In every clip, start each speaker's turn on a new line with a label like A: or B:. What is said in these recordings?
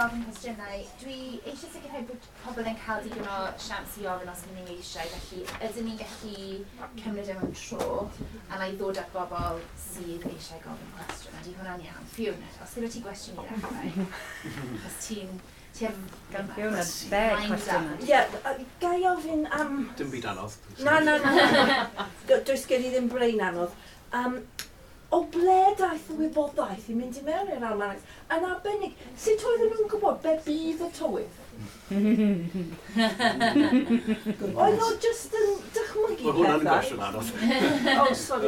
A: gofyn cwestiynau. Dwi eisiau sicrhau bod pobl yn cael digon o siams i ofyn os ydyn ni eisiau, felly ydyn ni'n gallu cymryd mewn tro a na i ddod at bobl sydd eisiau gofyn cwestiwn. Ydy hwnna'n iawn. Fiona, os gyda ti gwestiwn i ddechrau, os ti'n gan
B: Fiona, 10 cwestiynau.
C: Ie, ga i ofyn am...
D: Dim byd anodd.
C: Na. Does gen i ddim brain anodd. O ble daeth y wybodaeth i mynd i mewn i'r almanacs? Yn arbennig, sut oedden nhw'n gwybod be bydd y tywydd? Oedd nhw jyst yn dychmygu pethau?
D: Mae hwnna'n gwestiwn anodd.
C: O, sori.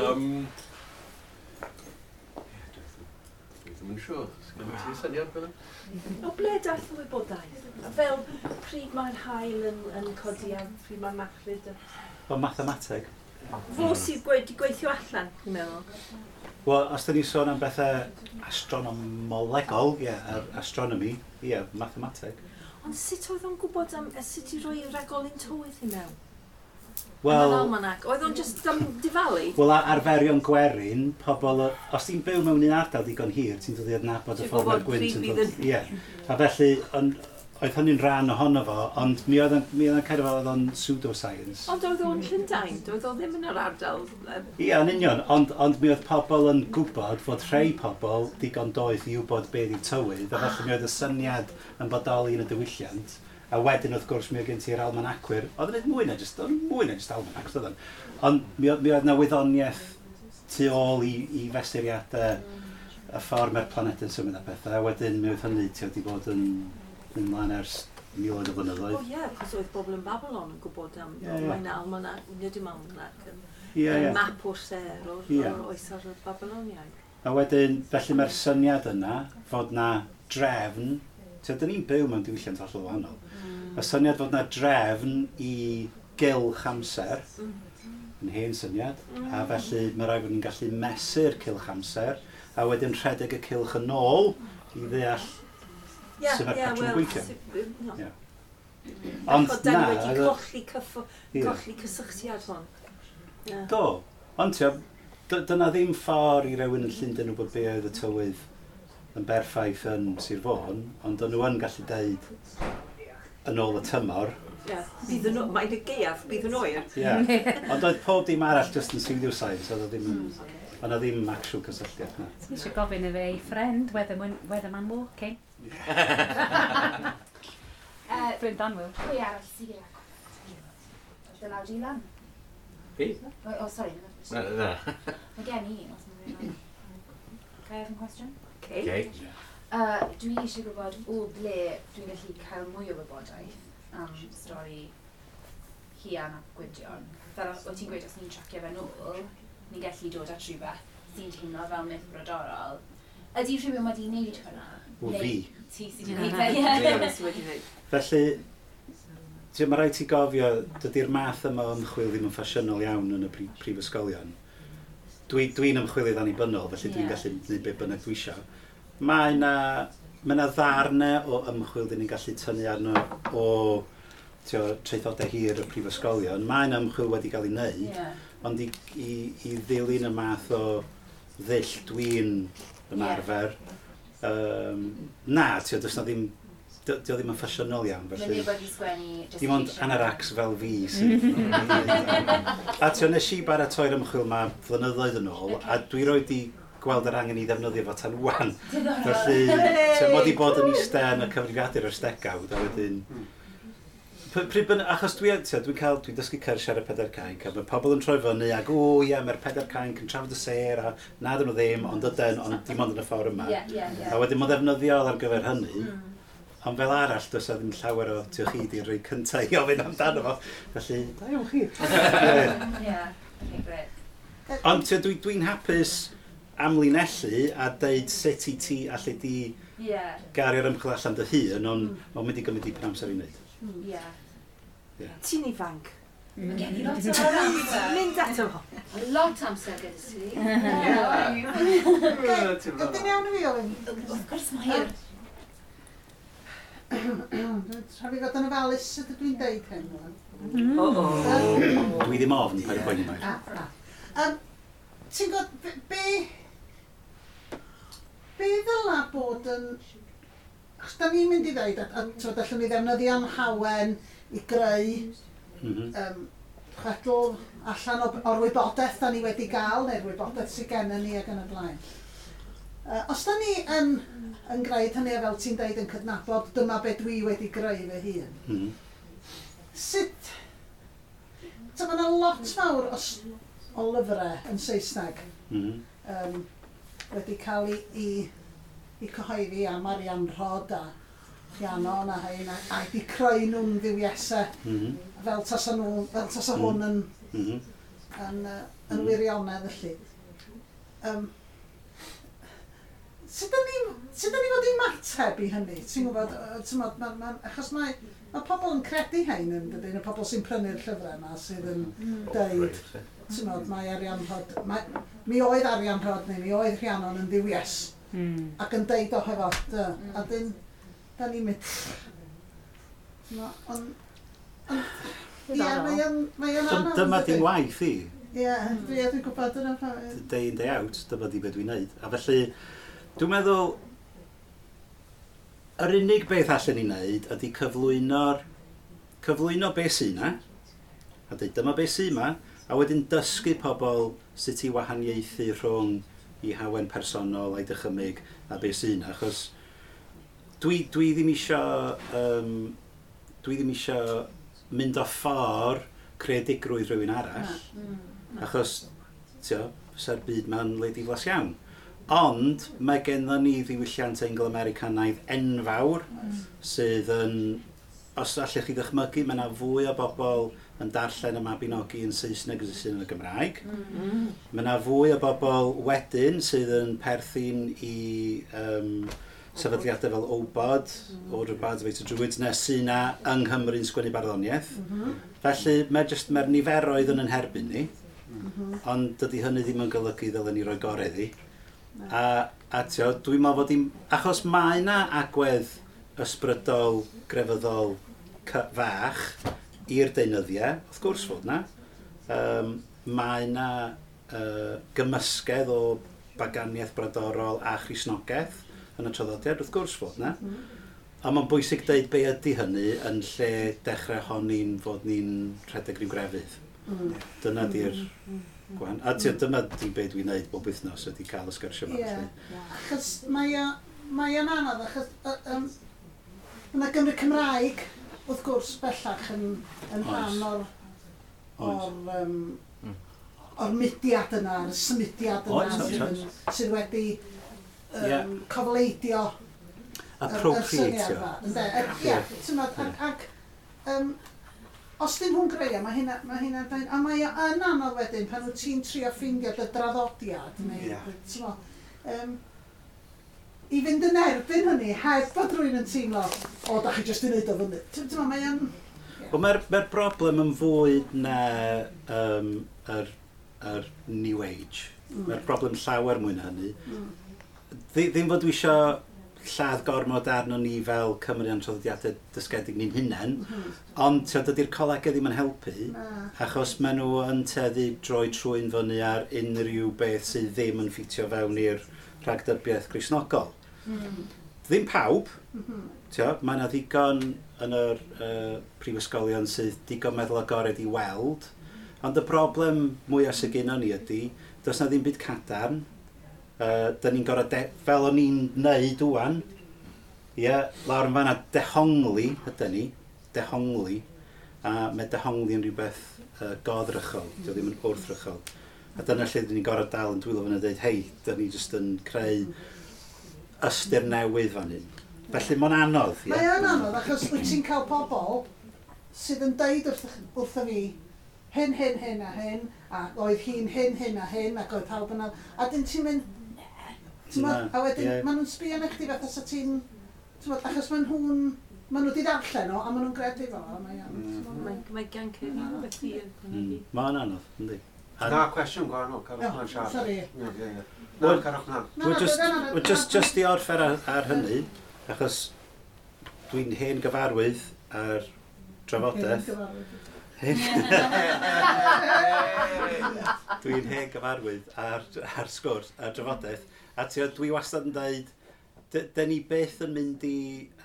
D: Dwi ddim yn siŵr. Sgyn ti syniad fel yna?
C: O ble daeth y wybodaeth? Fel pryd mae'r haul yn codi a pryd mae'r machlud?
E: O mathemateg.
C: Fo sydd wedi gweithio allan, dwi'n meddwl.
E: Wel, os da ni sôn am bethau astronomolegol, astronomy, mathemateg.
C: Ond sut oedd o'n gwybod am sut i roi ragolyn tywydd i mewn?
E: Wel,
C: oedd o'n just am difalu?
E: Wel, arferion gwerin, pobl, os ti'n byw mewn un ardal digon hir, ti'n dod i adnabod y ffordd mae'r gwynt yn dod. Ie. A felly, oedd hynny'n rhan ohono fo, ond mi oedd yn cael oedd o'n pseudoscience.
C: Ond oedd o'n Llundain? Doedd o ddim yn yr ardal?
E: Ie, yn union, ond mi oedd pobl yn gwybod fod rhai pobl digon doeth i wybod beth yw tywydd, a felly mi oedd y syniad yn bodoli yn y diwylliant. A wedyn, wrth gwrs, mi oedd gen ti'r almanacwyr. Oedd yn mwy na just almanacs, oedd yn. Ond mi oedd na wyddoniaeth tu ôl i fesuriadau y ffordd mae'r planet yn symud a pethau. A wedyn, mi oedd hynny ti wedi bod yn ymlaen ers miloedd o flynyddoedd.
C: O ie, cos oedd bobl yn Babylon yn gwybod am mae'n almanac, nid yw'n almanac, map o'r ser o'r oesar o'r Babyloniaid.
E: A wedyn, felly mae'r syniad yna fod na drefn, dyn ni'n byw mewn diwylliant hollol wahanol, y syniad fod na drefn i gylch amser, yn hen syniad, a felly mae rhaid bod ni'n gallu mesur cylch amser, a wedyn rhedeg y cylch yn ôl i ddeall sy'n ar patrwm gweithio. Ond na... Da ni wedi colli cysylltiad hwn. Do, ond dyna ddim ffordd i rywun yn Llundain wybod be oedd y tywydd yn berffaith yn Sir Fôn, ond o'n nhw yn gallu deud yn ôl y tymor.
C: Mae'n y gaeaf, bydd yn oer.
E: Ond oedd pob dim arall just yn pseudoscience, oedd o ddim actual cysylltiad.
B: Ti eisiau gofyn i fe ei ffrind, whether man walking. Dwi'n Danwyl.
A: Pwy arall sydd gyda cwestiwn? Dy lawr i lan?
D: Fi?
A: O, sori.
D: Na.
A: Mae gen i un, os mae'n rhaid. Ga i ofyn cwestiwn?
D: Okay.
A: Dwi eisiau gwybod o ble dwi'n gallu cael mwy o wybodaeth am stori Hian a Gwydion. Fel o ti'n gweud os ni'n tracio fe nôl, ni'n gallu dod at rhywbeth sy'n teimlo fel myth brodorol. Ydy rhywun wedi wneud hwnna?
E: O fi.
A: Ti sydd wedi wneud.
E: Felly, mae rhaid ti gofio, dydy'r math yma o ymchwil ddim yn ffasiynol iawn yn y prifysgolion. Dwi'n ymchwilydd annibynnol, felly dwi'n gallu gwneud be bynnag dwi eisiau. Mae yna ddarnau o ymchwil dyn ni'n gallu tynnu arno o traethodau hir y prifysgolion. Mae'n ymchwil wedi cael ei wneud, ond i ddilyn y math o ddull dwi'n ymarfer, does na ddim, dio ddim yn ffasiynol iawn.
A: Felly wedi sgwennu...
E: Dim ond anaracs fel fi sydd. A nes i baratoi'r ymchwil yma flynyddoedd yn ôl, a dwi roed i gweld yr angen i ddefnyddio fo tan wan. Felly, mod i bod yn eistedd yn y cyfrifiadur o'r stegawd, a wedyn... Achos dwi'n dysgu cyrsiau ar y pedair cainc, a mae pobl yn troi fyny ac mae'r pedair cainc yn trafod y ser, a nad ydyn nhw ddim, ond dim ond yn y ffordd yma. A wedyn mae ddefnyddiol ar gyfer hynny, ond fel arall, does ddim llawer o tiwch chi di'r rhoi cyntaf i ofyn amdano fo. Felly, da iawn chi. Ond dwi'n hapus amlinellu a deud sut i ti allu di gario'r ymchwil allan dy hun, ond mae'n mynd i gymryd dipyn amser i wneud.
C: Ti'n ifanc?
A: Mae gen i lot o amser.
C: Mynd ato fo.
A: Lot amser gyda ti.
F: Ydyn iawn i fi ofyn?
A: Wrth gwrs mae hir.
F: Rhaid fi fod yn ofalus ydw dwi'n deud hyn.
E: Dwi ddim ofn pa'r boeni mai.
F: Ti'n gwybod, be ddyla bod yn Achos da ni'n mynd i ddeud, a tywed, allwn ni ddefnyddio'n hawen i greu chwedl allan o'r wybodaeth da ni wedi gael, neu'r wybodaeth sydd gennym ni ac yn y blaen. Os da ni yn gwneud hynny, fel ti'n deud, yn cydnabod, dyma be dwi wedi greu fy hun. Sut... Mae yna lot fawr o lyfrau yn Saesneg wedi cael i cyhoeddi am Arianrhod a Rhiannon a hyn, a wedi creu nhw'n ddiwiesau fel tasa hwn yn wirionedd felly. Sut da ni fod i mateb i hynny? Ti'n gwybod, achos mae pobl yn credu hein yn dydyn, y pobl sy'n prynu'r llyfrau yma sydd yn dweud, mae Arianrhod, mi oedd Arianrhod neu mi oedd Rhiannon yn ddiwies ac yn deud o hefo, a dyn, da ni'n mynd. Mae o'n anodd.
E: Dyma di'n waith i.
F: Ie, dwi'n gwybod yna pa.
E: Day in, day out, dyma di beth dwi'n neud. A felly, dwi'n meddwl, yr unig beth allan ni wneud ydy cyflwyno beth sy'n yna, a dweud dyma beth sy'n yma, a wedyn dysgu pobl sut i wahaniaethu rhwng i hawen personol a'i dychymyg a beth sy'n yna, achos dwi ddim isio mynd o ffordd creadigrwydd rhywun arall, achos fysa'r byd ma'n le diflas iawn. Ond mae gennym ni ddiwylliant Anglo-Americanaidd enfawr sydd yn, os allech chi ddychmygu, mae yna fwy o bobl yn darllen y Mabinogi yn Saesneg sy'n yn y Gymraeg. Mae yna fwy o bobl wedyn sydd yn perthyn i sefydliadau fel Obod, Order of Bards of Eight Druids, nes sy'n yna yng Nghymru'n sgwennu barddoniaeth. Felly mae'r niferoedd yn herbyn ni, ond dydy hynny ddim yn golygu ddylen ni roi gorau iddi. A dwi'n meddwl fod achos mae yna agwedd ysbrydol, grefyddol fach i'r deunyddiau, wrth gwrs fod yna. Mae yna gymysgedd o baganiaeth brodorol a Christnogaeth yn y traddodiad, wrth gwrs fod yna. A mae'n bwysig deud be ydy hynny yn lle dechrau honi'n fod ni'n rhedeg rhyw grefydd. Dyna di'r gwan. A dyma di be dwi'n neud bob wythnos ydy cael y sgyrsio yma.
F: Ie, achos mae o'n anodd, achos yna Gymru Cymraeg, wrth gwrs, bellach yn rhan o'r mudiad yna, yr symudiad yna sydd wedi cofleidio
E: appropriatio.
F: Ie, ac os dim hwn greu, mae hynna dweud, a mae yn anodd wedyn pan wyt ti'n trio ffeindio dy draddodiad, i fynd yn erbyn hynny, heb bod rwy'n yn teimlo, da chi jyst yn neud o fyny.
E: Mae'r broblem yn fwy na yr New Age. Mae'r broblem llawer mwy na hynny. Ddim fod dwi isio lladd gormod arno ni fel Cymru yn traddodiadau dysgedig ni'n hunain, ond dydy'r colegau ddim yn helpu, achos maen nhw yn teddu droi trwy'n fyny ar unrhyw beth sydd ddim yn ffitio fewn i'r rhagdybiaeth Gristnogol. Ddim pawb, mae yna ddigon yn yr prifysgolion sydd digon meddwl agored i weld, ond y broblem mwyaf sydd gennym ni ydy, does na ddim byd cadarn. Da ni'n gorau, fel o'n i'n neud wwan, lawr yn fanna dehongli ydyn ni, a mae dehongli yn rhywbeth goddrychol, dio ddim yn wrthrychol. A dyna lle dyn ni'n gorau dal yn dwylo fan a dweud, hei, da ni jyst yn creu ystyr newydd fan hyn. Felly mae'n anodd.
F: Mae yn anodd, achos wyt ti'n cael pobl sydd yn deud wrtho fi, hyn a hyn, a oedd hi'n hyn a hyn, ac oedd pawb yna. A dyn ti'n mynd, a wedyn maen nhw'n sbio na chdi fath os ti'n, achos maen nhw wedi darllen o, a maen nhw'n gredu fo.
C: Mae gan Ceri rhywbeth hir.
E: Mae'n anodd, ynddi.
D: Na, cwestiwn gwahanol, carwch na'n siarad.
F: Sorry.
D: Na, carwch na.
E: Just i orffen ar hynny, achos dwi'n hen gyfarwydd ar drafodaeth. Dwi'n hen gyfarwydd ar sgwrs, ar drafodaeth, a dwi wastad yn dweud, da ni byth yn mynd i...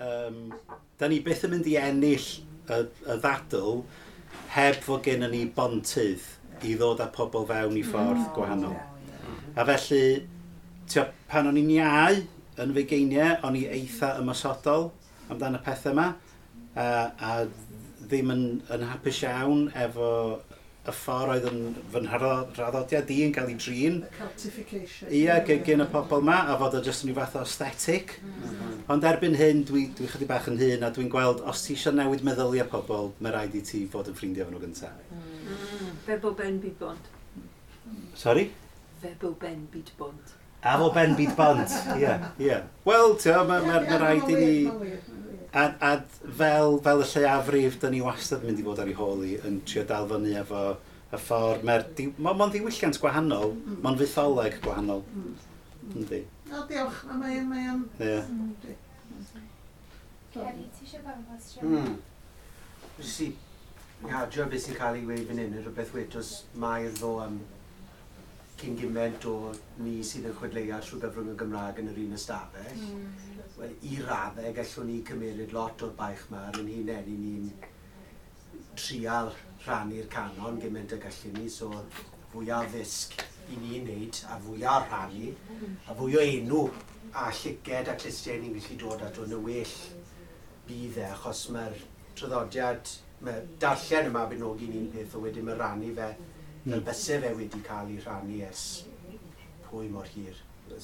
E: da ni byth yn mynd i ennill y ddadl heb fod gen ni bontydd i ddod â pobl fewn i ffordd gwahanol. A felly, pan o'n i'n iau yn fugeiniau, o'n i eitha ymosodol amdano y pethau yma, a ddim yn hapus iawn efo y ffordd oedd fy nhraddodiad i yn cael ei drin.
F: Cultification.
E: Ia, gen y pobl yma, a fod o jyst yn rhyw fath o aesthetic. Ond erbyn hyn, dwi chydig bach yn hyn, a dwi'n gweld, os ti eisiau newid meddyliau pobl, mae rhaid i ti fod yn ffrindiau fan nhw gyntaf.
C: Fe bo ben byd bont.
E: Sorry?
C: Fe bo ben byd bont.
E: A fo ben byd bont, ie. Wel, mae rhaid i ni... A fel y lleiafrif, da ni wastad mynd i fod ar ei holi yn trio dal fyny efo y ffordd. Mae'n ddiwylliant gwahanol, mae'n fytholeg gwahanol. Yndi.
F: O, diolch. Mae'n...
E: Ie.
A: Ceri, ti eisiau gofyn cwestiwn?
G: Jyst i gadio beth sy'n cael ei wneud fan hyn, rhywbeth wetos Mair ddo am cyn gymaint o ni sydd yn chwedleia trwy gyfrwng y Gymraeg yn yr un ystafell. Wel, i raddau gallwn ni cymeryd lot o'r baich yma ar ein hunain i ni'n trial rhannu'r canon gymaint y gallwn ni, so fwyaf ddisg i ni'n neud a fwyaf rhannu a fwy o enw a lliced a clistiau ni'n gallu dod at o'n y well bydd e, achos mae'r traddodiad, mae darllen yma benogi ni'n peth o wedyn mae rhannu fe fel bysau fe wedi cael ei rhannu ers pwy mor hir.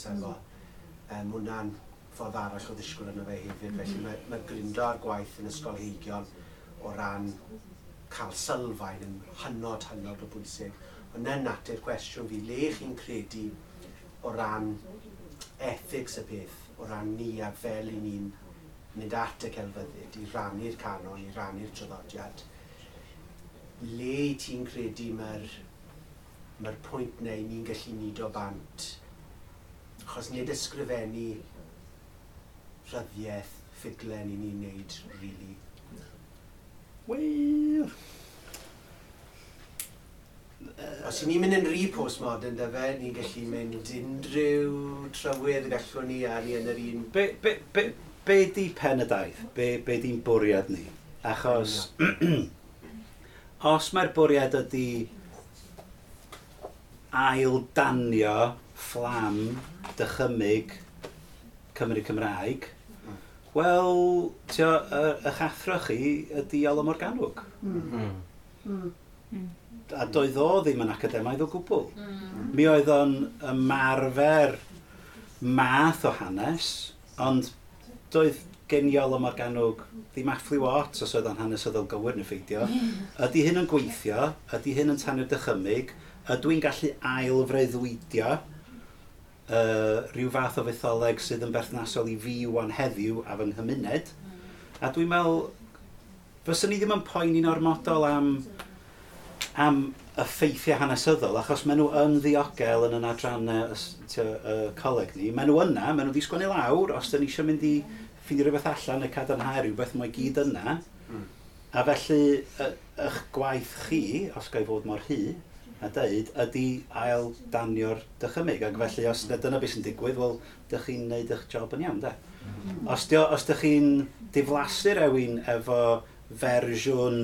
G: Mae hwnna'n ffordd arall o ddisgwyl yna fe hefyd, felly mae gryndo ar gwaith yn ysgolheigion o ran cael sylfaen yn hynod o bwysig. Ond yna natur cwestiwn fi, le chi'n credu o ran ethics y peth, o ran ni a fel i ni'n mynd at y celfyddyd, i rannu'r canon, i rannu'r traddodiad. Le ti'n credu mae'r pwynt neu ni'n gallu nido bant? Achos nid ysgrifennu rhyddiaeth, ffuglen i ni'n neud, really.
E: Wel...
G: Os i ni'n mynd yn rhy postmodern, da fe, ni'n gallu mynd unrhyw trywydd gallwn ni a ni yn yr un...
E: Be di pen y daith? Be di'n bwriad ni? Achos... os mae'r bwriad ydi ail danio fflam dychymyg Cymru Cymraeg, wel, y chathro chi ydi Iolo Morgannwg. A doedd o ddim yn academaidd o gwbl. Mi oedd o'n ymarfer math o hanes, ond doedd gen Iolo Morgannwg ddim afflu wat os oedd o'n hanesyddol gywir yn effeithio. Ydy hyn yn gweithio, ydy hyn yn tanu'r dychymyg, ydw i'n gallu ail-freuddwydio rhyw fath o fetholeg sydd yn berthnasol i fi wan heddiw a fy nghymuned. A dwi'n meddwl, fyswn ni ddim yn poeni'n ormodol am y ffeithiau hanesyddol, achos maen nhw yn ddiogel yn yn adrannau coleg ni. Maen nhw yna, maen nhw wedi sgwennu lawr, os dyn ni eisiau mynd i ffeindio rhywbeth allan neu cadarnhau rhywbeth mae gyd yna. A felly, eich gwaith chi, os gael fod mor hy, a dweud, ydy ail danio'r dychymyg. Ac felly, os dyna beth sy'n digwydd, wel, dych chi'n neud eich job yn iawn, da. Os dych chi'n diflasu rhywun efo fersiwn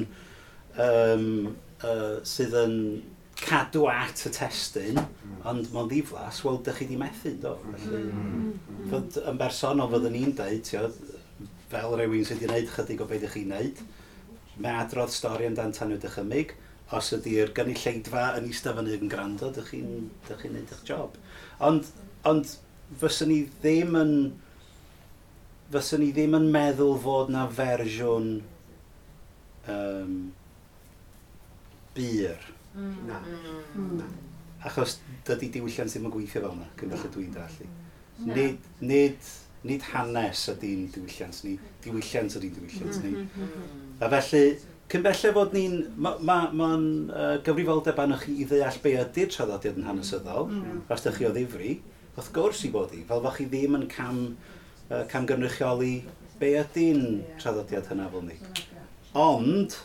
E: sydd yn cadw at y testyn, ond mae'n ddiflas, wel, dych chi di methu, do. Felly, yn bersonol fyddwn ni'n dweud, fel rhywun sydd wedi gwneud chydig o beth ydych chi'n gwneud, mae adrodd stori amdan tanio dychymyg, os ydy'r gynulleidfa yn eistedd fyny yn gwrando, dych chi'n gwneud eich job. Ond fyswn ni ddim yn meddwl fod na fersiwn byr.
G: Na.
E: Achos dydy diwylliant ddim yn gweithio fel yna, cyfell y dwi'n dallu. Nid hanes ydy'n diwylliant ni, diwylliant ydy'n diwylliant ni. A felly, cynbella fod ni'n... Mae'n gyfrifoldeb arnoch chi i ddeall be ydy'r traddodiad yn hanesyddol, os ydych chi o ddifri, wrth gwrs i bod i, fel fod chi ddim yn camgynrychioli be ydy'n traddodiad hynna fel ni. Ond,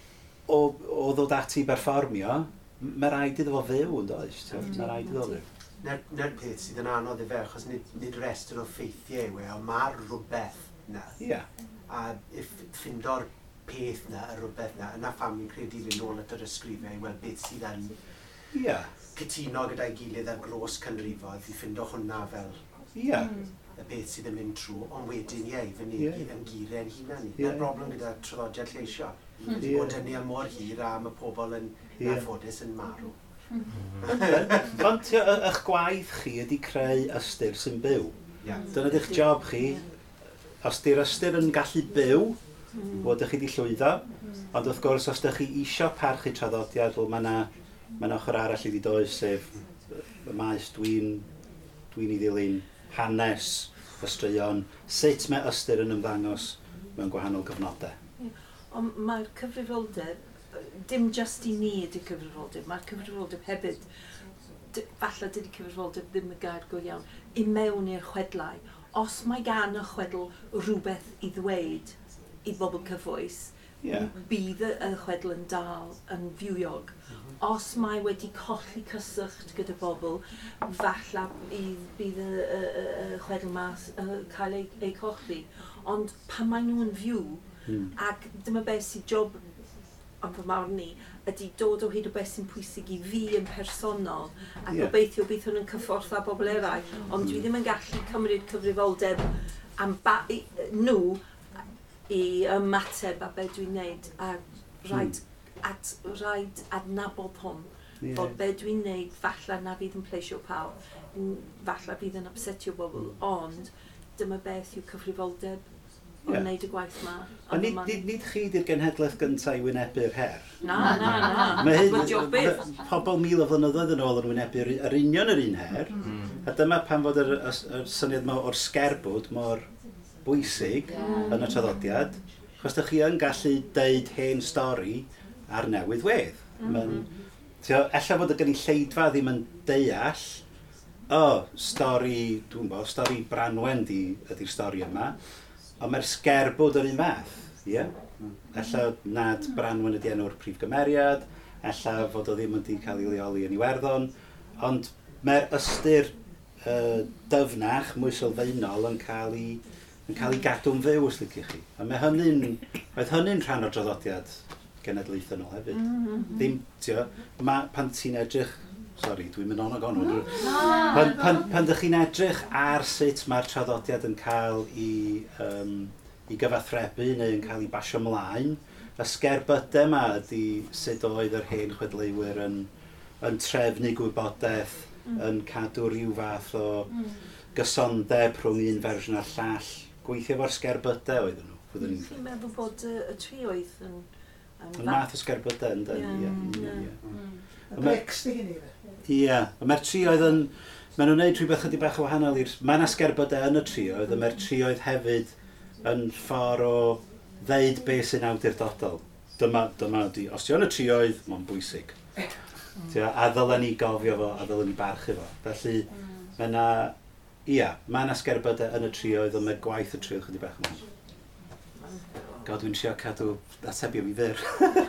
E: o ddod ati berfformio, mae rhaid iddo fo fyw yn does. Mae rhaid iddo fyw.
G: Na'r peth sydd yn anodd i fe, achos nid restr o ffeithiau yw e, ond mae'r rhywbeth na.
E: Ie.
G: A ffindo'r peth na, y rhywbeth na, yna pham ni'n credu dilyn nôl at yr ysgrifau i weld beth sydd yn
E: Ie.
G: cytuno gyda'i gilydd ar gros cynrifodd, i ffindo hwnna fel
E: Ie.
G: y peth sydd yn mynd trwy, ond wedyn ie, i fyny
E: Ie.
G: yn gyrau'n hunan ni.
E: Ie.
G: Na'r broblem gyda traddodiad lleisio. Ni wedi
E: Ie.
G: bod hynny am mor hir a mae pobl yn
E: Ie.
G: anffodus yn marw.
E: Ond eich gwaith chi ydy creu ystyr sy'n byw.
G: Ie.
E: Dyna di'ch job chi. Os di'r ystyr yn gallu byw, bod ych chi wedi llwyddo, ond wrth gwrs os ydych chi isio parchu traddodiad, wel mae yna ochr arall i wedi does, sef y maes dwi'n i ddilyn hanes y straeon, sut mae ystyr yn ymddangos mewn gwahanol gyfnodau.
C: Ond mae'r cyfrifoldeb, dim just i ni ydy cyfrifoldeb, mae'r cyfrifoldeb hefyd, falle dydy cyfrifoldeb ddim y gair go iawn, i mewn i'r chwedlau. Os mae gan y chwedl rhywbeth i ddweud i bobl cyfoes, bydd y chwedl yn dal yn fywiog. Os mae wedi colli cyswllt gyda bobl, falle bydd y chwedl mas cael ei colli. Ond pan maen nhw'n fyw, ac dyma beth sy'n job am fy mawr ni, ydy dod o hyd o beth sy'n pwysig i fi yn personol, a gobeithio bydd hwn yn cyffordd â bobl eraill, ond dwi ddim yn gallu cymryd cyfrifoldeb am nhw i ymateb a beth dwi'n neud, a rhaid adnabod hwn, bod beth dwi'n neud, falle na fydd yn pleisio pawb, falle fydd yn upsetio bobl, ond dyma beth yw cyfrifoldeb o wneud y gwaith yma.
E: A nid chi di'r genhedlaeth gyntaf i wynebu'r her?
C: Na.
E: Pobl mil o flynyddoedd yn ôl yn wynebu'r union yr un her, a dyma pan fod yr syniad yma o'r sgerbwd mor bwysig yn y traddodiad, achos ydych chi yn gallu deud hen stori ar newydd wedd. Ella fod y gynulleidfa ddim yn deall, stori Branwen ydy'r stori yma, ond mae'r sgerbwd yr un fath. Ella nad Branwen ydy enw'r prif gymeriad, ella fod o ddim wedi cael ei leoli yn Iwerddon, ond mae'r ystyr dyfnach, mwy sylfaenol yn cael ei gadw'n fyw, os liciwch chi. A oedd hynny'n rhan o'r traddodiad genedlaethol hefyd. Pan ti'n edrych, sori, dwi'n mynd on ag on. Pan dych chi'n edrych ar sut mae'r traddodiad yn cael i gyfathrebu neu yn cael ei basio ymlaen, y sgerbydau yma ydy sut oedd yr hen chwedlewyr yn trefnu gwybodaeth, yn cadw rhyw fath o gysondeb rhwng un fersiwn a'r llall. Gweithio fo'r sgerbydau oedden nhw.
C: Dwi'n meddwl bod y trioedd yn
E: math o sgerbydau yn dyn.
F: Y brics di hynny fe?
E: Ie, mae'r trioedd yn... Maen nhw'n gwneud rhywbeth chydig bach o wahanol i'r... Mae yna sgerbydau yn y trioedd, a mae'r trioedd hefyd yn ffordd o ddeud beth sy'n awdurdodol. Dyma, os ti yn y trioedd, mae'n bwysig. A ddylen ni gofio fo, a ddylen ni barchu fo. Felly, mae yna sgerbydau yn y trioedd, ond mae gwaith y trioedd chydig bach yn God, dwi'n trio cadw atebio fi fyr.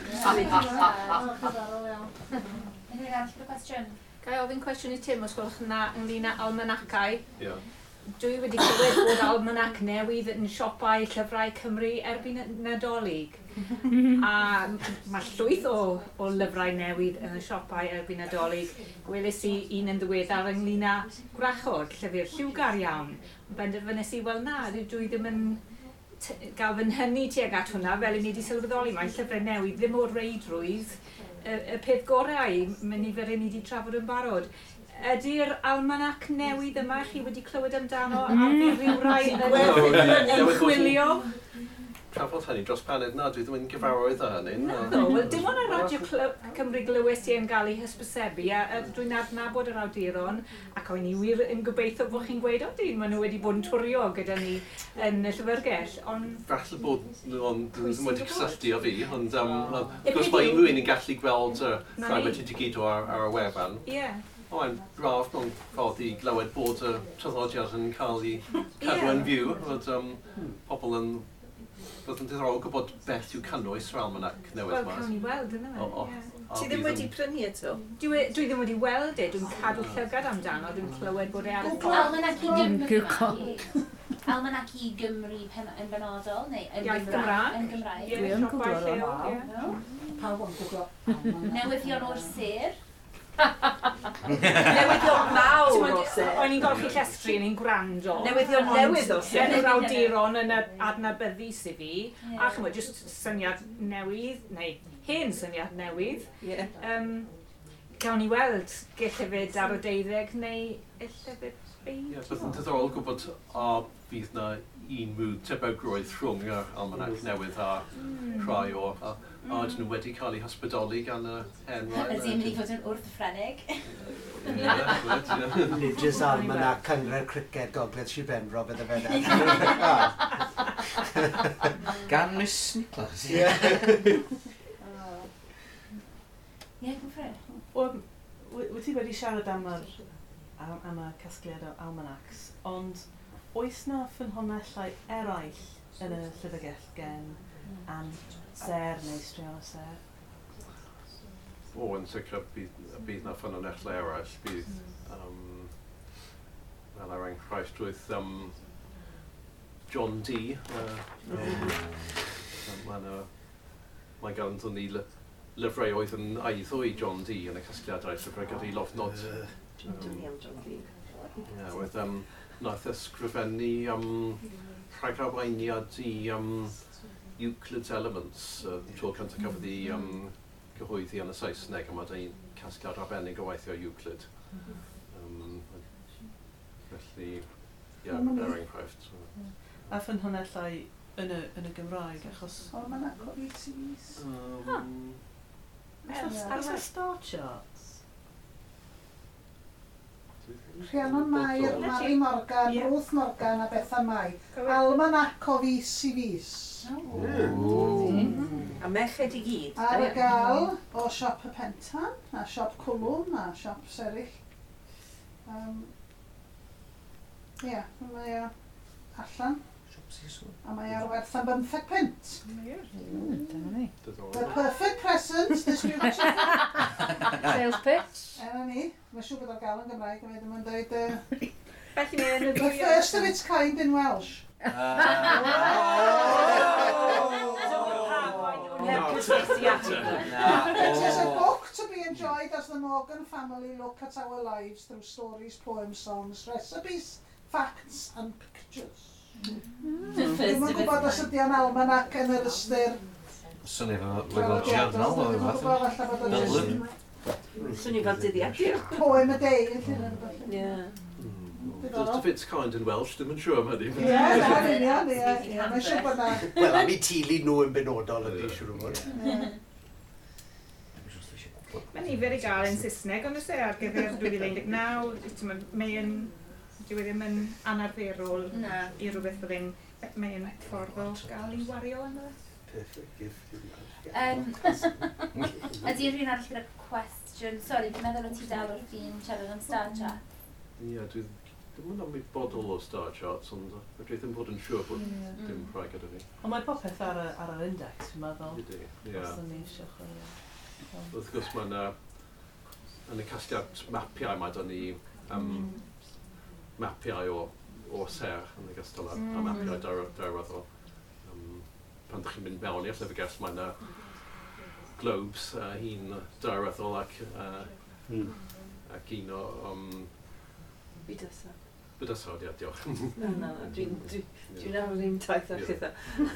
A: Unrhyw arall gyda cwestiwn?
B: Ga i ofyn cwestiwn i Tim os gwelwch yna ynglyn â almanacau. Dwi wedi clywed bod almanac newydd yn siopau llyfrau Cymru erbyn y Nadolig. A mae llwyth o lyfrau newydd yn y siopau erbyn y Nadolig. Gwelais i un yn ddiweddar ynglyn â gwrachod, llyfr lliwgar iawn. Benderfynais i, wel na, dwi ddim yn gael fy hynny tuag at hwnna, fel i ni wedi sylweddoli, mae llyfrau newydd ddim o reidrwydd y peth gorau mae nifer ni wedi trafod yn barod. Ydy'r almanac newydd yma chi wedi clywed amdano a fydd rhyw rai yn chwilio?
D: Trafod hynny dros paned na, dwi ddim yn gyfarwydd â hynny.
B: Wel, dim ond ar Radio Cymru glywes i yn cael ei hysbysebu, a dwi'n adnabod yr awduron, ac o'n i wir yn gobeithio bod chi'n gweud, maen nhw wedi bod yn twrio gyda ni yn y llyfrgell, ond...
D: Falle bod nhw ddim wedi cysylltu o fi, ond wrth gwrs mae unrhyw un yn gallu gweld y fragment i gyd ar y wefan. Mae'n braf mewn ffordd i glywed bod y traddodiad yn cael ei cadw yn fyw, bod pobl yn... Bydd yn diddorol gwybod beth yw cynnwys yr almanac newydd yma.
B: Wel, cawn ni weld, yna fe.
C: Ti ddim wedi prynu eto?
B: Dwi ddim wedi weld e, dwi'n cadw llygad amdano, dwi'n clywed bod e ar y
A: Almanac i Gymru. Almanac i Gymru yn benodol, neu yn Gymraeg?
B: Dwi yn gwybod o.
F: Pawb yn gwybod.
A: Newyddion o'r sir.
C: Newyddion mawr o sir.
B: O'n i'n golchi llestri yn ein gwrando.
C: Newyddion newydd o sir.
B: Yn yr awduron yn adnabyddu sydd fi. A chymod, jyst syniad newydd, neu hen syniad newydd. Gawn ni weld gellefyd ar y 12 neu ellefyd beidio.
D: Bydd yn diddorol gwybod a bydd na un mwyd tebygrwydd rhwng yr almanac newydd a rhai o a dyn nhw wedi cael eu hysbrydoli gan y hen rai.
A: Ydy yn mynd i fod yn wrthffrenig.
G: Nid jyst almanac cyngor criced gogledd Sir Benfro bydd y fe.
H: Gan Miss Nicholas.
A: Ie, gwybod.
I: Wyt ti wedi siarad am y casgliad o almanacs, ond oes na ffynhonnellau eraill yn y llyfrgell gen am ser neu straeon o ser?
D: O, yn sicr bydd na ffynhonnellau eraill. Bydd, fel ar enghraifft with John Dee. Mae ganddo ni lyfrau oedd yn aiddo i John Dee yn y casgliadau llyfrau gyda'i lofnod. Oedd nath ysgrifennu rhagarweiniad i Euclid's Elements, tro cyntaf cafodd i gyhoeddi yn y Saesneg, a mae dyn casgliad arbennig o weithio Euclid. Felly, er enghraifft.
I: A ffynhonnellau yn y Gymraeg, achos...
F: Almanac o ETVs.
I: Ar y Star Charts?
F: Rhiannon Mair, Mari Morgan, Ruth Morgan a Betha Mai. Almanac o VCVs.
C: A merched I gyd.
F: Ar y gael o siop y Pentan, a siop Cwlwm, a siop Serill. Ie, mae allan. A mae ar werth am 15 pence. The perfect present, this beautiful.
B: Sales pitch.
F: Ni, mae'n siŵr bod o'r gael yn Gymraeg, a mae'n dweud...
B: Felly mae yn y
F: The first of its kind in Welsh. It is a book to be enjoyed as the Morgan family look at our lives through stories, poems, songs, recipes, facts and pictures. Dwi'n gwybod os ydi o'n almanac yn yr ystyr.
H: Swn i fel journal o fath.
C: Swn i fel dyddiadur.
F: Poem a day.
D: Just of its kind in Welsh, ddim yn siŵr am hynny.
F: Ie, mae'n siŵr bod na.
G: Wel, am I tili nhw yn benodol ydy, siŵr o fod.
B: Mae nifer I gael yn Saesneg, ond ys e ar gyfer 2019, Dwi ddim yn anarferol I rhywbeth byddai'n mae'n ffordd o gael I wario yna.
G: Perfect gift.
A: Ydy rhywun arall gyda cwestiwn? Sori, dwi'n meddwl o ti dal wrth fi'n siarad am Star Chat.
D: Ie, dwi ddim yn ymwybodol o Star Charts, ond dwi ddim bod yn siŵr bod dim rhai gyda fi.
I: Ond mae popeth ar yr index, fi'n meddwl.
D: Ydy, ie.
I: Os ydyn ni eisiau chwilio.
D: Wrth gwrs mae'n yn y casgliad mapiau mae dyn ni mapiau o ser yn ogystal â mapiau daearyddol. Pan ydych chi'n mynd mewn i'r llyfrgell, mae yna globes un daearyddol ac un o...
C: Bydysod.
D: Bydysod, ie, diolch.
C: Na, dwi'n ar yr un taith â chydda.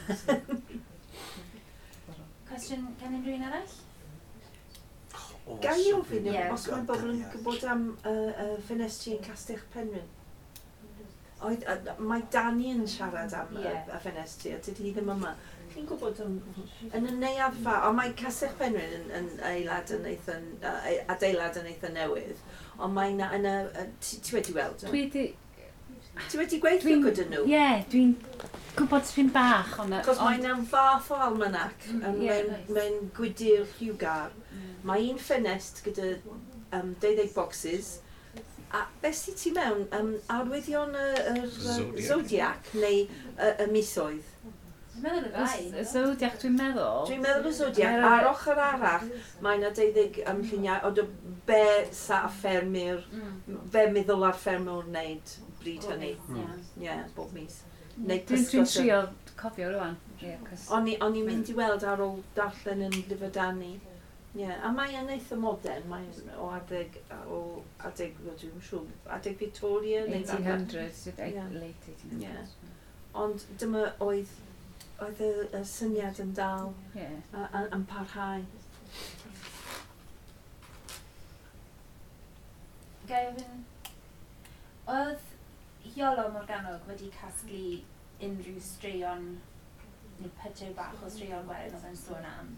A: Cwestiwn gan unrhyw un arall?
C: Gael I ofyn, os mae bobl yn gwybod am ffenestri yn Castell Penrhyn? Mae Dani yn siarad am y ffenestri, a tydi hi ddim yma. Chi'n gwybod yn y neuaddfa, ond mae Castell Penrhyn yn adeilad yn eitha newydd, ond mae yna yn y... Ti wedi weld? Ti wedi gweithio gyda nhw?
J: Ie, dwi'n gwybod sy'n bach.
C: Cos mae yna'n fath o almanac, mae'n gwydir lliwgar. Mae un ffenest gyda 12 boxes, a beth sydd ti mewn, arwyddion y Zodiac neu y misoedd?
A: Dwi'n meddwl y ddau.
J: Y Zodiac, dwi'n meddwl.
C: Dwi'n meddwl y Zodiac. Ar ochr arall, mae yna 12 lluniau o be sa ffermwyr, be meddwl ar ffermwyr wneud bryd hynny. Ie, bob mis.
J: Dwi'n trio cofio rwan.
C: O'n i'n mynd i weld ar ôl darllen yn Lyfrdani. A mae yn eitha modern, mae o adeg, dwi'n siŵr, adeg Victoria.
J: 1800s, late 1800s.
C: Ond dyma oedd y syniad yn dal yn parhau.
A: Oedd Iolo Morgannwg wedi casglu unrhyw straeon, neu pytiau bach o straeon gwerin oedd yn sôn am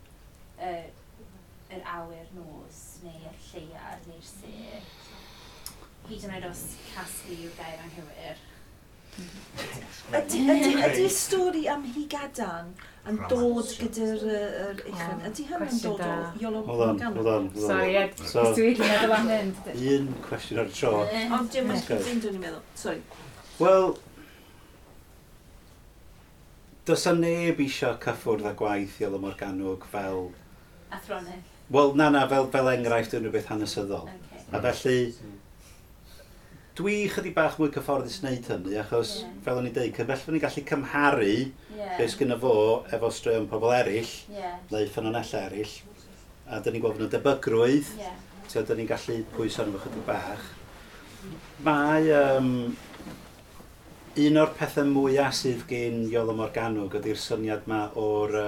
A: yr awyr nos, neu y lleiad, neu'r sir. Hyd yn oed os casglu yw'r gair anghywir.
C: Ydy stori am Higadan yn dod gyda'r uchan? Ydy hynny'n dod o Iolo Morgannwg?
E: Hold on.
J: Sorry, Ed. Dwi'n meddwl am hyn.
E: Un cwestiwn ar y tro.
C: Ond dim yn cyfrind o'n i'n meddwl. Sorry.
E: Wel, does a neb eisiau cyffwrdd â gwaith Iolo Morgannwg fel...
A: Athronydd?
E: Wel, na, fel enghraifft yn rhywbeth hanesyddol. A felly, dwi chydig bach mwy cyfforddus wneud hynny, achos, fel o'n i'n dweud, cyfell fod ni'n gallu cymharu beth gyda fo efo straeon pobl eraill, neu ffynonellau eraill, a dyn ni'n gweld nhw'n debygrwydd, so dyn ni'n gallu pwyso arno fo chydig bach. Mae un o'r pethau mwyaf sydd gen Iolo Morgannwg ydy'r syniad yma o'r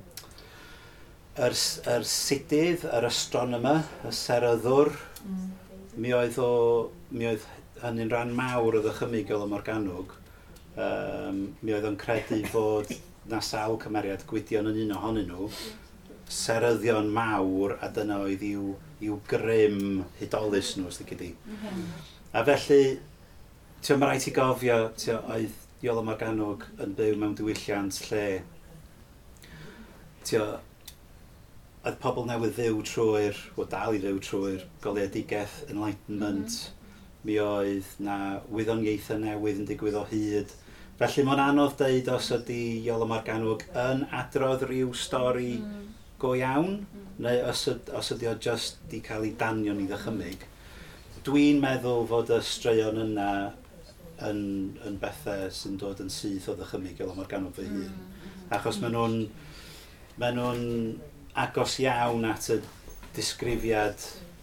E: yr sidydd, yr astronomer, y seryddwr. Mi oedd hynny'n rhan mawr o ddychymyg Iolo Morgannwg. Mi oedd o'n credu fod na sawl cymeriad Gwydion yn un ohonyn nhw, seryddion mawr, a dyna oedd i'w grym hudolus nhw, os di gyda. A felly, mae rhaid i gofio, oedd Iolo Morgannwg yn byw mewn diwylliant lle, oedd pobl newydd ddiw trwy'r, o dal i ddiw trwy'r goleuedigaeth, enlightenment. Mi oedd na wyddoniaethau newydd yn digwydd o hyd. Felly mae'n anodd deud os ydy Iolo Morgannwg yn adrodd rhyw stori go iawn, neu os ydy o just di cael ei danio ni ddychymyg. Dwi'n meddwl fod y straeon yna yn bethau sy'n dod yn syth o ddychymyg Iolo Morgannwg fy hun. Achos maen nhw'n agos iawn at y disgrifiad,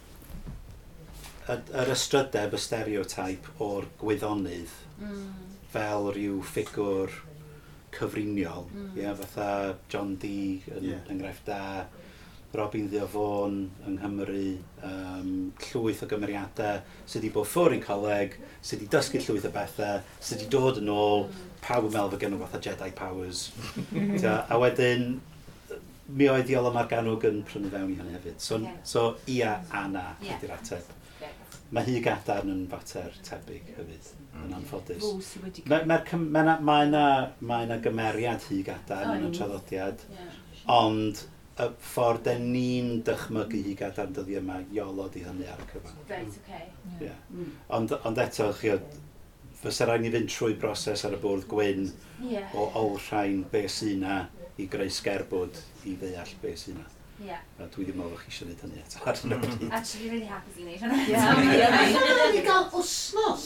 E: yr ystrydeb, y stereotype o'r gwyddonydd fel rhyw ffigwr cyfriniol. Fatha John Dee yn enghraifft da, Robin Ddio Fawn yng Nghymru, llwyth o gymeriadau sydd wedi bod ffwr i'n coleg, sydd wedi dysgu llwyth o bethau, sydd wedi dod yn ôl, pawb yn meddwl fod gen nhw fatha Jedi powers. A wedyn, mi oedd Iolo Morgannwg yn prynu fewn i hynny hefyd. So ia a na ydy'r ateb. Mae Higadarn yn fater tebyg hefyd, yn anffodus. Mae yna gymeriad Higadarn yn y traddodiad, ond y ffordd e ni'n dychmygu Higadarn dyddi yma, Iolo di hynny ar y cyfan. Ond eto, fysa rhaid ni fynd trwy broses ar y bwrdd gwyn o olrhain beth sy'n yna i greu sgerbwd i ddeall beth sy'n yna. A dwi ddim meddwl chi eisiau gwneud hynny eto.
A: Actually, really happy i wneud hynny.
F: Mae'n i gael wsnos.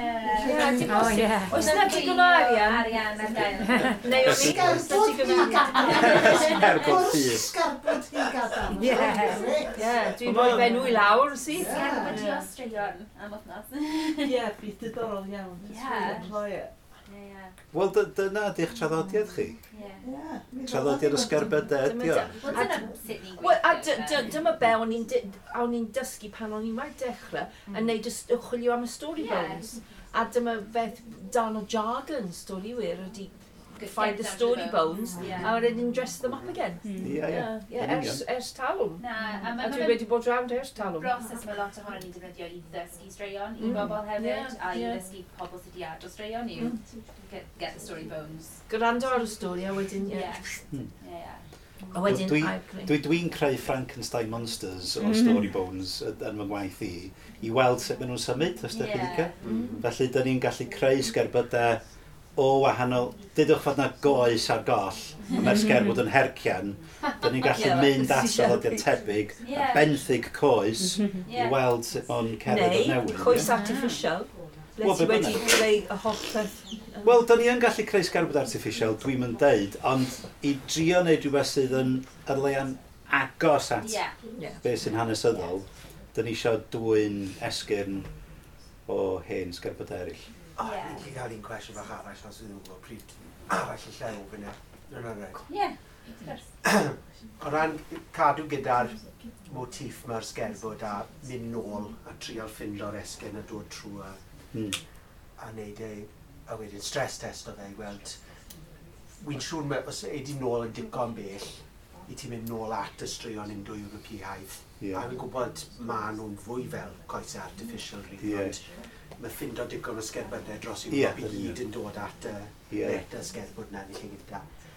C: Oes na ti gwna arian ar gael? Neu oes na ti gwna
F: Sgerbwd Higadarn.
C: Dwi'n rhoi fenw i lawr sydd.
A: Sgerbwd i Australion am wythnos.
I: Bydd diddorol iawn.
E: Wel, dyna di'ch traddodiad chi. Traddodiad o sgerbydau ydi o.
C: Dyma be o'n i'n dysgu pan o'n i'n waith dechrau yn neud chwilio am y storybones. A dyma beth Donald Jargon, storiwyr, ydi find the storybones a wedyn dress them up again. Ers talwm. A dwi wedi bod rownd ers talwm.
A: Broses mae lot ohono ni defnyddio i ddysgu straeon i bobl hefyd, a i ddysgu pobl sydd wedi adro straeon i get the story bones.
C: Gwrando ar y stori a wedyn,
E: Dwi'n creu Frankenstein monsters o story bones yn fy ngwaith i weld sut maen nhw'n symud, os ydych chi'n licio. Felly, dyn ni'n gallu creu sgerbydau o wahanol, dydwch fod na goes ar goll, mae'r sgerbwd yn hercian, dyn ni'n gallu mynd at traddodiad tebyg, a benthyg coes, i weld sut mae'n cerdded o'r newid.
C: Neu, coes artificial, le ti wedi creu y holl peth.
E: Wel, dyn ni yn gallu creu sgerbwd artificial, dwi'n mynd deud, ond i drio wneud rhywbeth sydd yn leian agos at beth sy'n hanesyddol, dyn ni eisiau dwy'n esgyrn o hen sgerbwd eraill.
G: Ni'n gallu cael un cwestiwn bach arall, os ydyn nhw'n gwybod pryd arall y llew fyna. O ran cadw gyda'r motif mae'r sgerbwd a mynd nôl a trial ffindo'r esgyn a dod trwy a wneud a wedyn stress test o fe i weld. Wy'n siŵr os eidi nôl yn digon bell i ti'n mynd nôl at y straeon Indo-Ewropeaidd. A fi'n gwybod ma nhw'n fwy fel coesau artificial rili. Mae ffindo digon o sgerbydau dros i'w bob i gyd yn dod at y sgerbwd na ni lle gyda.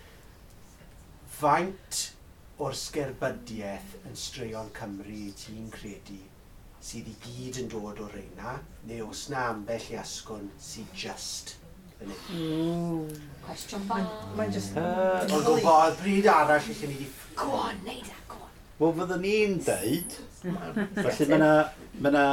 G: Faint o'r sgerbydiaeth yn straeon Cymru ti'n credu sydd i gyd yn dod o reina, neu os na ambell i asgwrn sydd just yn un?
C: Cwestiwn fan. Mae'n just...
G: Ond gwybod, bryd arall lle ni di...
C: Go on, neud e, go on.
E: Wel, fyddwn ni'n deud, felly mae'na...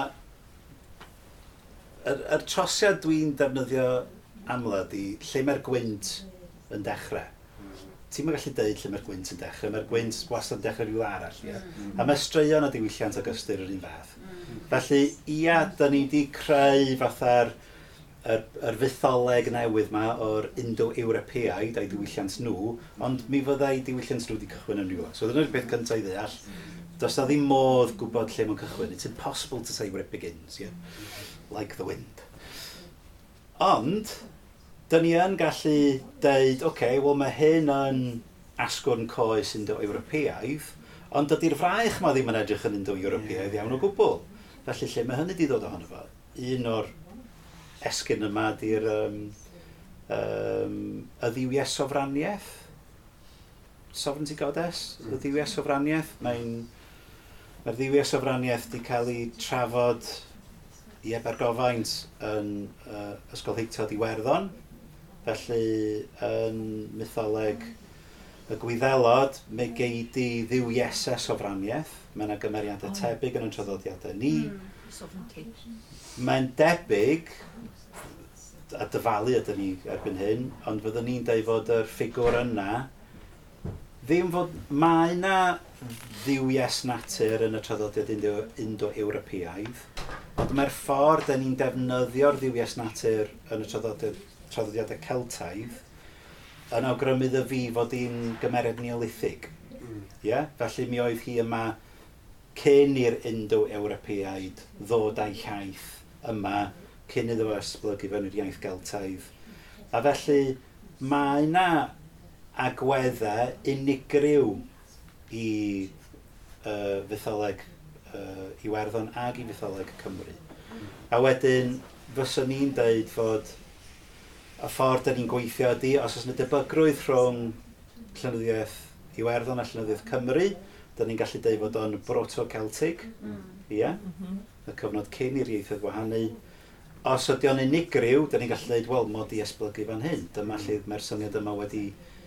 E: Yr trosiad dwi'n defnyddio amlad i lle mae'r gwynt yn dechrau. Ti'n mynd gallu deud lle mae'r gwynt yn dechrau, mae'r gwynt wastad yn dechrau rhyw arall. A mae straeon a diwylliant ag ystyr yr un fath. Felly, da ni wedi creu fatha'r fytholeg newydd yma o'r Indo-Ewropeaidd a'i diwylliant nhw, ond mi fyddai diwylliant nhw wedi cychwyn yn rhywle. So dyna'r beth cyntaf i ddeall. Does na ddim modd gwybod lle mae'n cychwyn. It's impossible to say where it begins, like the wind. Ond, dyn ni yn gallu deud, wel mae hyn yn asgwrn coes Indo-Ewropeaidd, ond dydy'r fraich ma ddim yn edrych yn Indo-Ewropeaidd iawn o gwbl. Felly lle mae hynny wedi dod ohono fo? Un o'r esgyn yma di'r y ddiwiau sofraniaeth. Sovereignty Goddess, y ddiwiau sofraniaeth. Mae'r ddiwiau sofraniaeth wedi cael ei trafod i Abergofaint yn Ysgol Heictod Iwerddon. Felly, yn mytholeg y Gwyddelod, mae gei di ddiwiesau sofraniaeth. Mae yna gymeriadau tebyg yn y traddodiadau ni. Mae'n debyg, a dyfalu ydyn ni erbyn hyn, ond fyddwn ni'n deud fod yr ffigwr yna, ddim fod mae yna ddiwies natur yn y traddodiad Indo-Ewropeaidd, ond mae'r ffordd da ni'n defnyddio'r ddiwies natur yn y traddodiadau Celtaidd yn awgrymu y fi fod hi'n gymeriad neolithig. Felly mi oedd hi yma cyn i'r Indo-Ewropeaidd ddod â'i hiaith yma, cyn iddo fo esblygu fewn i'r iaith Geltaidd. A felly mae yna agweddau unigryw i fytholeg Iwerddon ag i fytholeg Cymru. A wedyn, fyswn ni'n deud fod y ffordd da ni'n gweithio ydy, os oes yna debygrwydd rhwng llenyddiaeth Iwerddon a llenyddiaeth Cymru, da ni'n gallu deud fod o'n broto-Celtig, y cyfnod cyn i'r ieithoedd wahanu. Os ydy o'n unigryw, da ni'n gallu deud, wel, mod i esblygu fan hyn. Dyma lle mae'r syniad yma wedi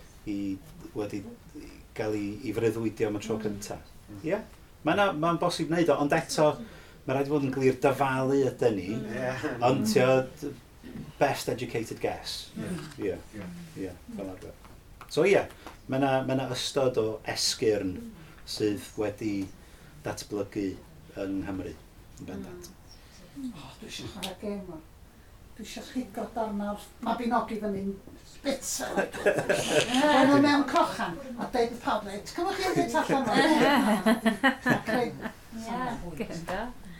E: gael ei freuddwydio am y tro cyntaf. Mae'n bosib wneud o, ond eto, mae rhaid fod yn glir dyfalu ydyn ni, ond best educated guess. So mae yna ystod o esgyrn sydd wedi datblygu yng Nghymru, yn bendant.
F: Dwi eisiau chwarae gêm o. Dwi eisiau chigo darna o'r Mabinogi fyny'n bita. Mae nhw mewn crochan a deud y pawb neu, cymwch chi'n dweud allan o'r?
J: Gynda.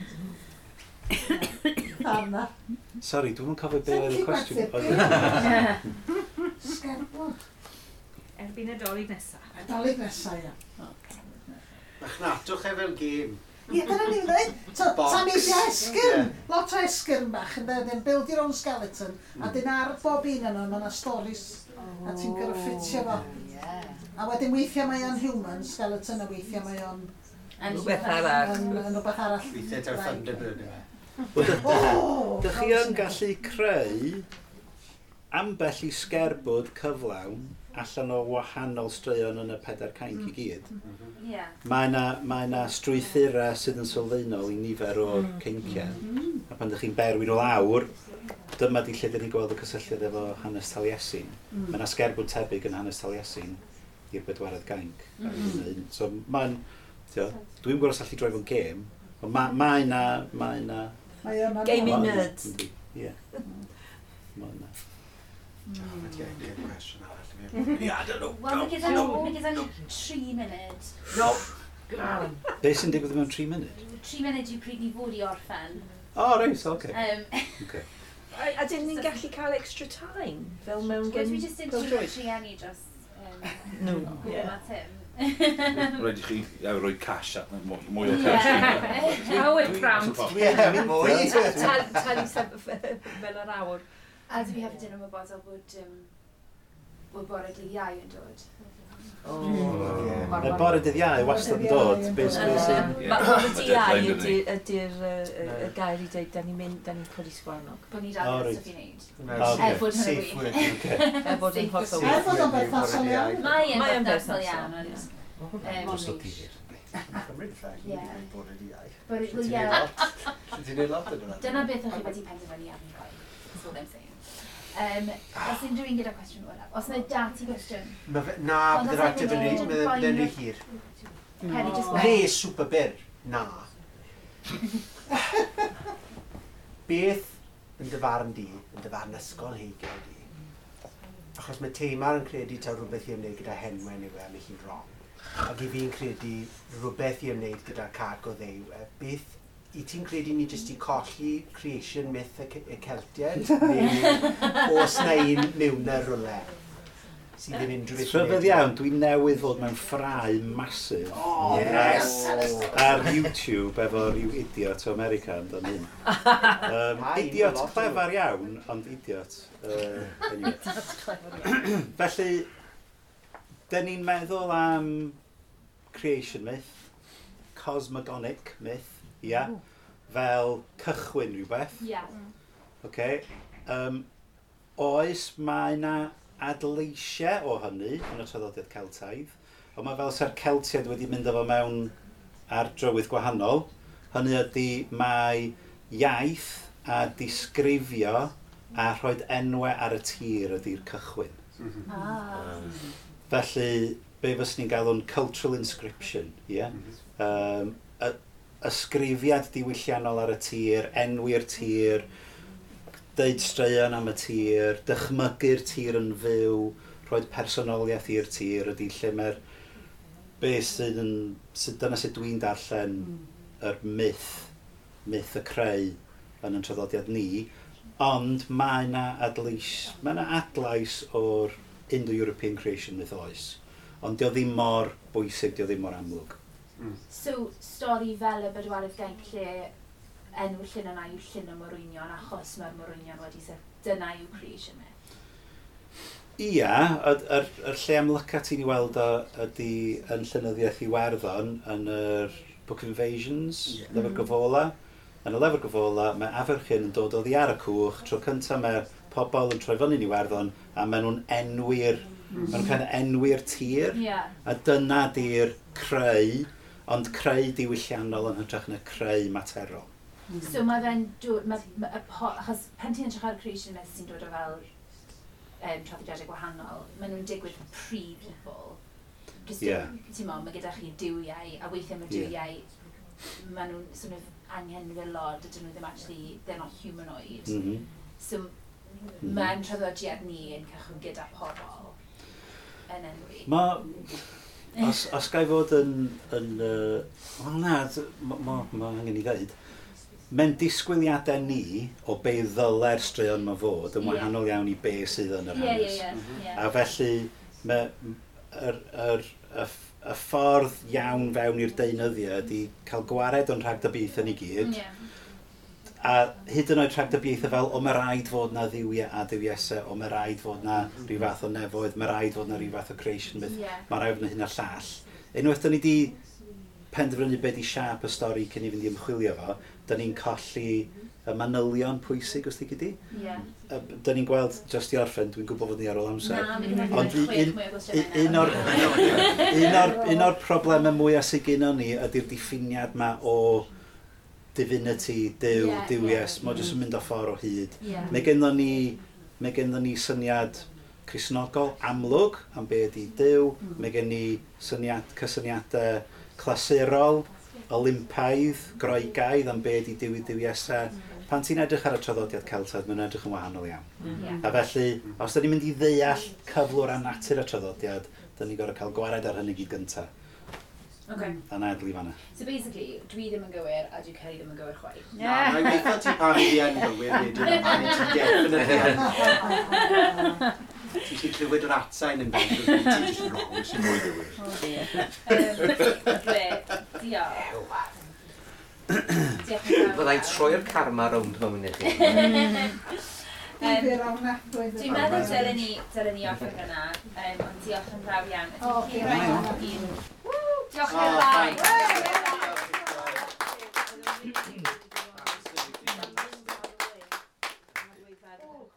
F: Darna.
E: Sori, dwi'n cofio be oedd y cwestiwn.
F: Sgerbwd.
B: Erbyn y dolyg nesaf.
F: Y dolyg nesaf, ia.
G: Ach natwch e fel gêm.
F: Ie, dyna ni'n dweud. Ta'n eisiau esgyrn. Lot o esgyrn bach yn dweud, build your own skeleton. A dyn ar bob un yno, mae yna stories. A ti'n gyrffitio fo. A wedyn weithiau mae o'n human skeleton, a weithiau mae o'n...
C: Rhywbeth arall.
F: Rhywbeth arall.
G: Weithiau ta'r Thunderbird.
E: Dych chi yn gallu creu ambell i sgerbwd cyflawn allan o wahanol straeon yn y 4 cainc i gyd. Mae yna strwythura sydd yn sylfaenol i nifer o'r ceinciau. A pan ydych chi'n berwi nhw lawr, dyma di lle dyn ni'n gweld y cysylltiad efo hanes Taliesin. Mae yna sgerbwd tebyg yn hanes Taliesin i'r 4 gainc. So mae'n... Dwi'n gwybod os allu droi fo'n gêm, ond mae yna...
C: Gaming nerds.
E: Ie. Mae yna.
A: Yeah, I don't know. Wel, mae gyda ni 3 munud.
D: No!
E: Be sy'n digwydd mewn 3 munud?
A: 3 munud yw pryd ni fod i orffen.
E: Reis, oce.
C: A dyn ni'n gallu cael extra time? Fel mewn gen...
A: Dwi jyst yn trienni dros...
C: No.
A: That's him.
H: Rhaid i chi roi cash at mwy o cash.
J: Howard Brown.
G: Ie, mwy.
C: Talu fel yr awr.
A: A dwi hefyd yn ymwybodol bod bore dydd Iau yn dod.
E: Mae bore dydd Iau wastad yn dod.
C: Bore dydd Iau ydy'r gair i dweud, da ni'n codi sgwarnog.
A: Bod ni dal yn stwff i wneud. Bod yn hynny.
C: Bod yn hollol.
F: Bod yn berthnasol iawn.
A: Mae'n berthnasol iawn.
E: Hollol difyr.
G: Bore dydd Iau.
A: Bore dydd Iau.
G: Ti'n ei lot yn yna?
A: Dyna beth o'ch chi wedi penderfynu am i roi. That's what I'm saying. Os unrhyw un gyda cwestiwn o'r os yna dati cwestiwn?
G: Na, bydd yr ateb yn rhy hir. Ne, super byr. Na. Beth yn dyfarn di, yn dyfarn ysgol heigio di? Achos mae Teimar yn credu taw rhywbeth i ymwneud gyda henwen yw am eich chi'n wrong. Ac i fi'n credu rhywbeth i ymwneud gyda Cargo Ddew. Beth i ti'n credu ni jyst i colli creation myth y Celtiaid? Neu os na un mewn y rwle? Sydd ddim unrhyw beth.
E: Rhyfedd iawn, dwi'n newydd fod mewn ffrau masif. Ar YouTube efo rhyw idiot o America yn dan hyn. Idiot clefar iawn, ond idiot. Felly, dyn ni'n meddwl am creation myth, cosmogonic myth, fel cychwyn rhywbeth. Oes mae yna adleisiau o hynny yn y traddodiad Celtaidd, ond mae fel sa'r Celtiaid wedi mynd efo mewn ar drywydd gwahanol. Hynny ydy mae iaith a disgrifio a rhoi enwau ar y tir ydy'r cychwyn. Felly, be fys ni'n galw'n cultural inscription, ysgrifiad diwylliannol ar y tir, enwi'r tir, deud straeon am y tir, dychmygu'r tir yn fyw, rhoi personoliaeth i'r tir, ydy lle mae'r beth dyna sut dwi'n darllen yr myth y creu yn y traddodiad ni, ond mae yna adlais o'r Indo-European creation myth oes, ond dio ddim mor bwysig, dio ddim mor amlwg.
A: So, stori fel y Bedwaredd Gainc lle enw llun yna yw llun y Morwynion achos mae'r Morwynion wedi sef dyna yw creation myth?
E: Ia, yr lle amlyca ti'n ei weld ydy yn llynyddiaeth Iwerddon yn yr Book of Invasions, lyfr gyfola. Yn y lyfr gyfola, mae Aferchyn yn dod oddi ar y cwch, tro cyntaf mae pobl yn troi fyny'n Iwerddon a maen nhw'n enwi'r tir, a dyna di'r creu, ond creu diwylliannol yn hytrach na creu materol.
A: So mae fe'n dod, achos pan ti'n edrych ar creation myth sy'n dod o fel traddodiadau gwahanol, maen nhw'n digwydd pre-people. Ti'n mo, mae gyda chi duwiau, a weithiau mae duwiau, maen nhw'n sort of angenfilod, ydyn nhw ddim actually, they're not humanoid. So mae'n traddodiad ni yn cychwyn gyda pobl yn enwi.
E: Os gai fod wel na, mae angen i ddweud, mae'n disgwyliadau ni o be ddyle'r straeon mae fod yn wahanol iawn i be sydd yn yr hanes. A felly, y ffordd iawn fewn i'r deunyddiau ydy cael gwared o'n rhagdybiaeth yn ei gyd. A hyd yn oed rhagdybiaethau fel, o mae rhaid fod na ddiwiau a ddiwiesau, o mae rhaid fod na rhyw fath o nefoedd, mae rhaid fod na rhyw fath o creation myth, mae rhaid fod na hyn a llall. Unwaith, da ni wedi penderfynu beth i siap y stori cyn i fynd i ymchwilio fo, da ni'n colli y manylion pwysig os ti gyda. Dyn ni'n gweld just i orffen, dwi'n gwybod fod ni ar ôl amser. Ond un o'r problemau mwyaf sydd gennym ni ydy'r diffiniad yma o divinity, Dyw, Dywies. Mae'n jyst yn mynd o ffordd o hyd. Mae gennym ni syniad Crisnogol amlwg am be ydy Dyw. Mae gen ni cysyniadau clasurol, Olympaidd, Groegaidd am be ydy Dyw i Dywiesau. Pan ti'n edrych ar y traddodiad Celtaidd, mae'n edrych yn wahanol iawn. A felly, os da ni'n mynd i ddeall cyflwr a natur y traddodiad, da ni'n gorfod cael gwared ar hynny gyd gyntaf. A na edlu fanna.
A: So basically, dwi ddim yn gywir a dwi Ceri ddim yn gywir chwaith.
G: Na, mae'n weithio ti pan i yn gywir, wedyn o pan i ti definitely. Ti eisiau clywed yr atsain yn beth, ti eisiau wrong, sy'n mwy gywir.
A: Diolch.
H: Byddai'n troi'r karma rownd mewn i chi.
A: Dwi'n meddwl dylen ni offer hynna, ond diolch yn fawr iawn. Diolch yn fawr.